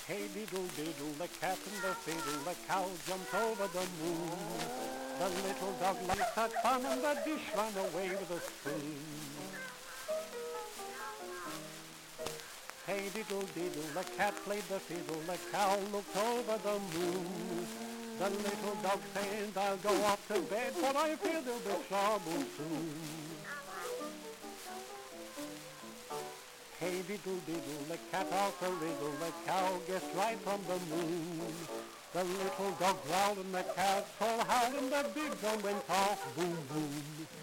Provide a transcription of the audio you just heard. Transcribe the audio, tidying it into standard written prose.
Hey diddle diddle, the cat and the fiddle, the cow jumped over the moon. The little dog liked that fun and the dish ran away with the spoon. Hey diddle diddle, the cat played the fiddle, the cow looked over the moon. The little dog said, I'll go off to bed, but I fear there'll be trouble soon. Hey diddle diddle, the cat out a riddle, the cow guessed right from the moon. The little dog growled and the cat all howled and the big gun went off, boom boom.